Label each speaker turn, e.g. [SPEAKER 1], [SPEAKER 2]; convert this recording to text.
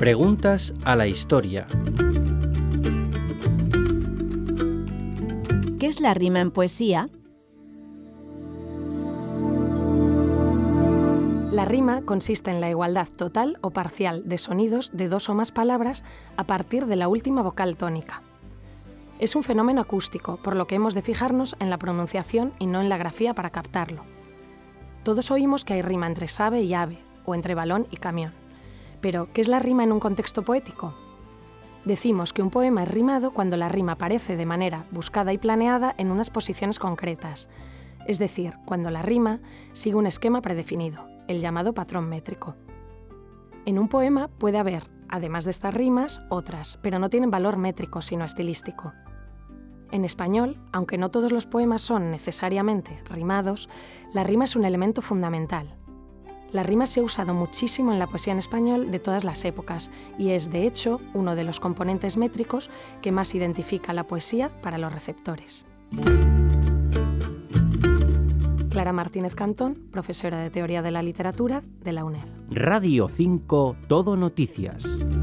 [SPEAKER 1] Preguntas a la historia.
[SPEAKER 2] ¿Qué es la rima en poesía?
[SPEAKER 3] La rima consiste en la igualdad total o parcial de sonidos de dos o más palabras a partir de la última vocal tónica. Es un fenómeno acústico, por lo que hemos de fijarnos en la pronunciación y no en la grafía para captarlo. Todos oímos que hay rima entre sabe y ave, o entre balón y camión. Pero, ¿qué es la rima en un contexto poético? Decimos que un poema es rimado cuando la rima aparece de manera buscada y planeada en unas posiciones concretas, es decir, cuando la rima sigue un esquema predefinido, el llamado patrón métrico. En un poema puede haber, además de estas rimas, otras, pero no tienen valor métrico, sino estilístico. En español, aunque no todos los poemas son necesariamente rimados, la rima es un elemento fundamental. La rima se ha usado muchísimo en la poesía en español de todas las épocas y es, de hecho, uno de los componentes métricos que más identifica la poesía para los receptores. Clara Martínez Cantón, profesora de Teoría de la Literatura de la UNED.
[SPEAKER 4] Radio 5 Todo Noticias.